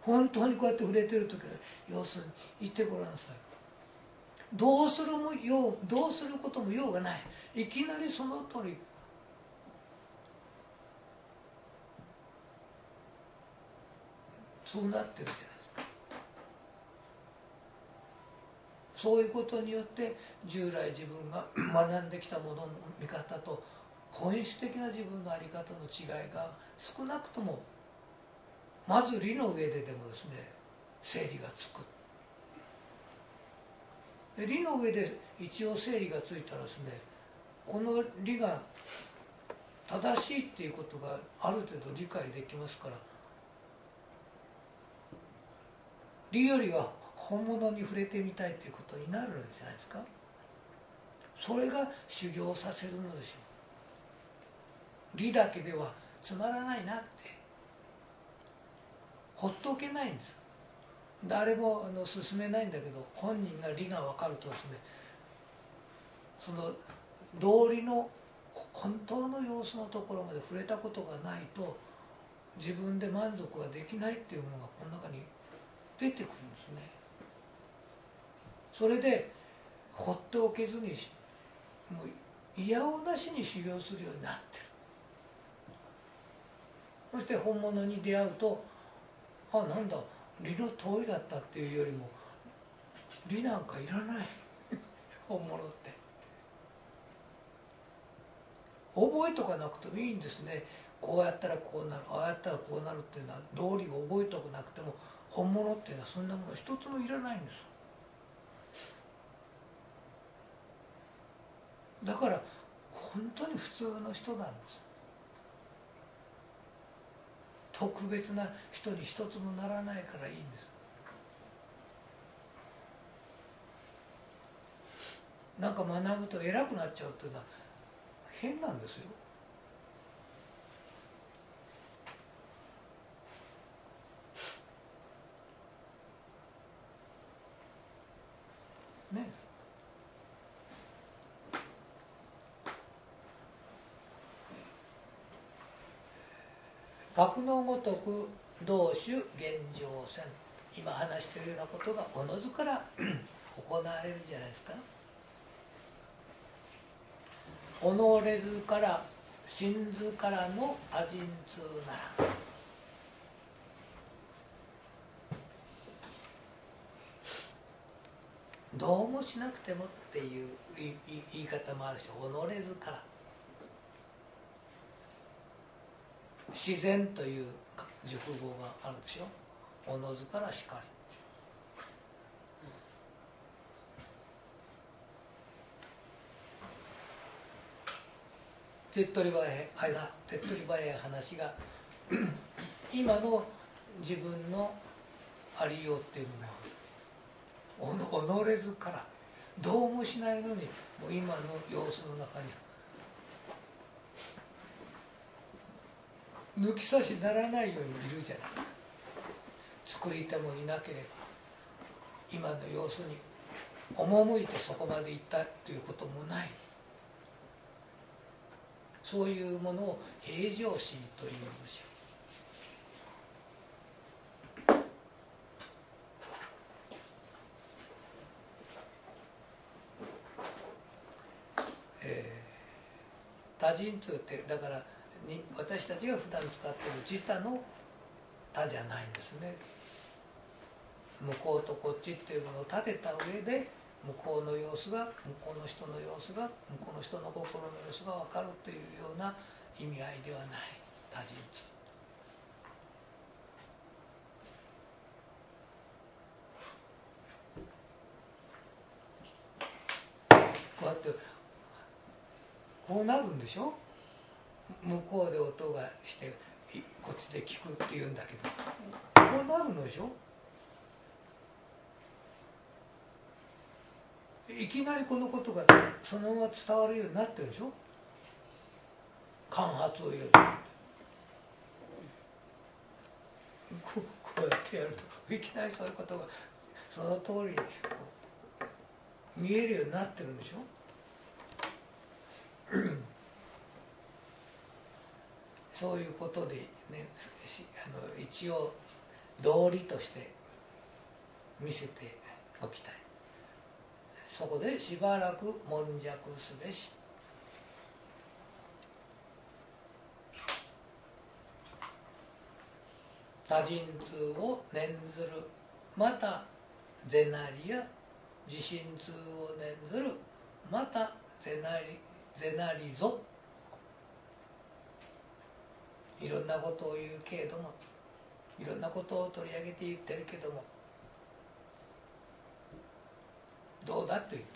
本当にこうやって触れてる時の様子にいてごらんなさい。どうすることも用がない。いきなりその通りそうなってるじゃないですか。そういうことによって従来自分が学んできたものの見方と本質的な自分の在り方の違いが少なくともまず理の上ででもですね整理がつく。で理の上で一応整理がついたらですね、この理が正しいっていうことがある程度理解できますから、理よりは本物に触れてみたいということになるんじゃないですか。それが修行させるのでしょう。理だけではつまらないなってほっとおけないんです。誰も進めないんだけど、本人が理が分かるとですね、その道理の本当の様子のところまで触れたことがないと自分で満足ができないっていうものがこの中に出てくるんですね。それで放っておけずにもういやおうなしに修行するようになってる。そして本物に出会うと、あ、なんだ理の通りだったっていうよりも理なんかいらない本物って覚えとかなくてもいいんですね。こうやったらこうなる、ああやったらこうなるっていうのは道理を覚えておかなくても本物っていうのはそんなもの一つもいらないんです。だから本当に普通の人なんです。特別な人に一つもならないからいいんです。なんか学ぶと偉くなっちゃうっていうのは変なんですよ。ね。学のごとく同種現状せん。今話しているようなことがおのずから行われるんじゃないですか。己ずから真図からの多人通なら、どうもしなくてもっていう言い方もあるし、己ずから自然という熟語があるでしょ。おのずからしかり。手っ取り早い話が今の自分のありようっていうのは己ずからどうもしないのにもう今の様子の中に抜き差しならないようにいるじゃないですか。作り手もいなければ今の様子に赴いてそこまで行ったということもない。そういうものを平常心というのでしょう。多人通ってだから私たちが普段使っている自他の他じゃないんですね。向こうとこっちっていうものを立てた上で向こうの様子が向こうの人の様子が向こうの人の心の様子が分かるというような意味合いではない多人通。こうやってこうなるんでしょ。向こうで音がしてこっちで聞くっていうんだけどこうなるのでしょ。いきなりこのことがそのまま伝わるようになってるでしょ。間髪を入れるこうやってやるといきなりそういうことがその通りに見えるようになってるんでしょ。そういうことでね、一応道理として見せておきたい。そこでしばらく悶着すべし。多陣痛を念ずる、また是なりや自心痛を念ずる、また是なりぞ。いろんなことを言うけれども、いろんなことを取り上げて言ってるけども、どうだと言って